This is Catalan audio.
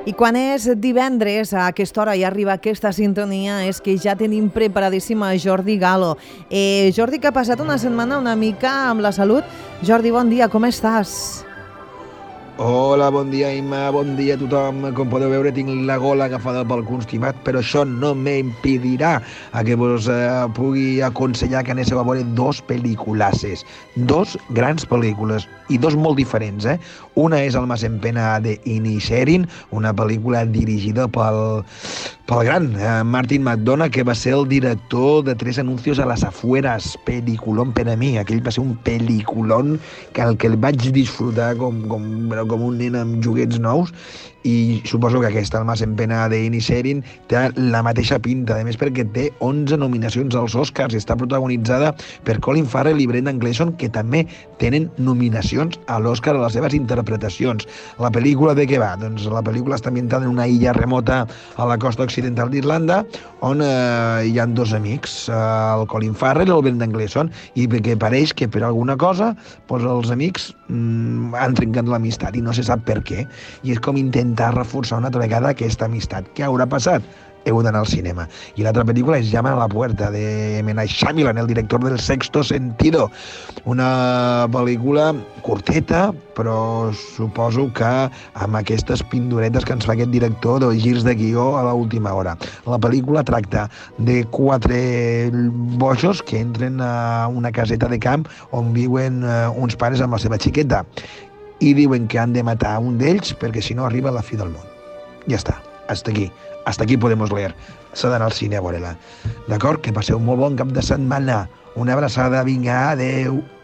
I quan és divendres, a aquesta hora i arriba aquesta sintonia, és que ja tenim preparadíssima Jordi Galo. Jordi, que ha passat una setmana una mica amb la salut. Jordi, bon dia, com estàs? Hola, bon dia, Imma, bon dia a tothom. Com podeu veure, tinc la gola agafada pel constipat, però això no m'impedirà que vos pugui aconsellar que aneu a veure dos pel·lículasses, dos grans pel·lícules, i dos molt diferents, Una és Almas en pena de Inisherin, una pel·lícula dirigida pel gran Martin McDonagh, que va ser el director de 3 anuncios a las afueras, peliculón per a mi. Aquell va ser un peliculón que el vaig disfrutar com un nen amb joguets nous, i suposo que aquesta, Almas en pena de Inisherin, té la mateixa pinta, a més perquè té 11 nominacions als Oscars, està protagonitzada per Colin Farrell i Brendan Gleeson, que també tenen nominacions a l'Oscar a les seves interpretacions. La pel·lícula de què va? Doncs la pel·lícula està ambientada en una illa remota a la costa occidental d'Irlanda, on hi ha dos amics, el Colin Farrell i el Brendan Gleeson, i que pareix que per alguna cosa els amics han trencat l'amistat i no se sap per què, i és com intentar reforçar una altra vegada aquesta amistat. Què haurà passat? Heu d'anar al cinema. I l'altra pel·lícula és Llama a la puerta, de M. Night Shyamalan, el director del Sexto Sentido. Una pel·lícula curteta, però suposo que amb aquestes pinduretes que ens fa aquest director de girs de guió a l'última hora. La pel·lícula tracta de 4 bojos que entren a una caseta de camp on viuen uns pares amb la seva xiqueta, i diuen que han de matar un d'ells perquè si no arriba la fi del món. Ja està, hasta aquí podemos leer. S'ha d'anar al cine a veure-la. D'acord? Que passeu un molt bon cap de setmana. Una abraçada, vinga, adeu.